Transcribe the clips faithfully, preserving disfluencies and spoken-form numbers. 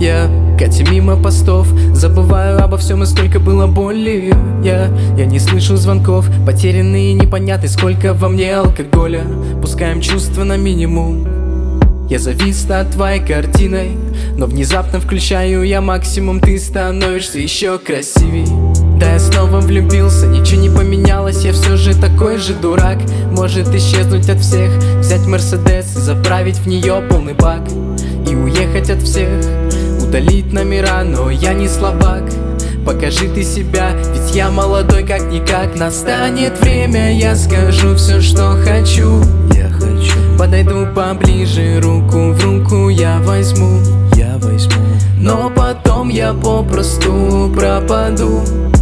Я, Катя, мимо постов, забываю обо всем и сколько было боли. Я, я не слышу звонков, потерянный и непонятный, сколько во мне алкоголя. Пускаем чувства на минимум. Я завис над твоей картиной, но внезапно включаю я максимум. Ты становишься еще красивей. Да, я снова влюбился, ничего не поменялось, я все же такой же дурак. Может исчезнуть от всех, взять Мерседес и заправить в нее полный бак и уехать от всех, удалить номера, но я не слабак. Покажи ты себя, ведь я молодой как-никак. Настанет время, я скажу все, что хочу. Я хочу, подойду поближе, руку в руку я возьму. я возьму, Но потом я попросту пропаду,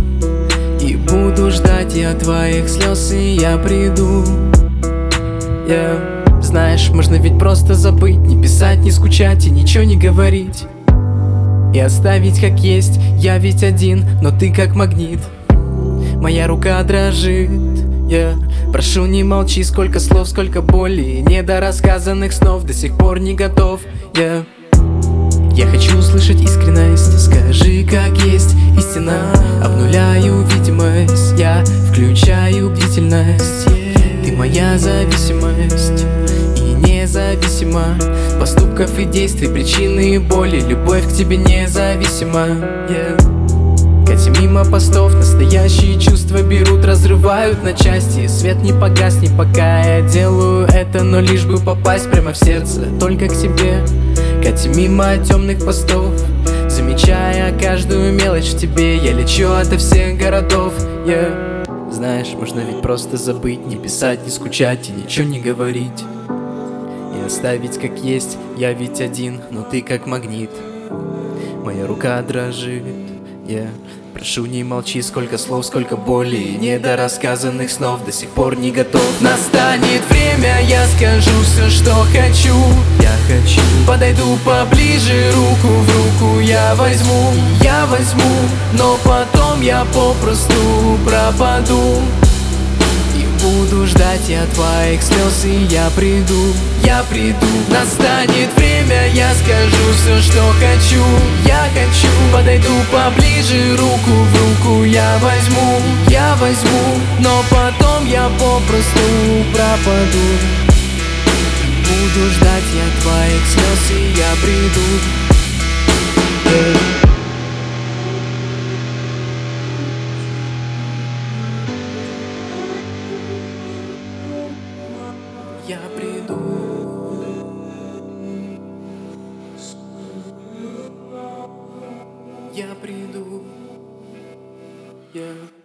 и буду ждать я твоих слез, и я приду. Yeah. Знаешь, можно ведь просто забыть, не писать, не скучать и ничего не говорить, и оставить как есть. Я ведь один, но ты как магнит. Моя рука дрожит, yeah. Прошу, не молчи, сколько слов, сколько боли, недорассказанных снов, до сих пор не готов, yeah. Я хочу услышать искренность, скажи, как есть истина. Обнуляю видимость, я включаю бдительность. Ты моя зависимость и независима поступков и действий, причины и боли. Любовь к тебе независима, yeah. Катя, мимо постов, настоящие чувства берут, разрывают на части. Свет не погаснет, пока я делаю это, но лишь бы попасть прямо в сердце, только к тебе. Катя, мимо темных постов, замечая каждую мелочь в тебе, я лечу ото всех городов, yeah. Знаешь, можно ведь просто забыть, не писать, не скучать и ничего не говорить, и оставить как есть. Я ведь один, но ты как магнит. Моя рука дрожит, yeah. Прошу, не молчи, сколько слов, сколько боли и недорассказанных снов, до сих пор не готов. Настанет время, я скажу все, что хочу. я хочу, Подойду поближе, руку в руку я возьму. Я возьму, но потом я попросту пропаду, и буду ждать я твоих слез, и я приду. Я приду, настанет время, я скажу все, что хочу. Я хочу, подойду поближе, руку в руку я возьму. Я возьму, но потом я попросту пропаду, буду ждать я твоих слез, и я приду, yeah. Я приду. Я приду. Yeah.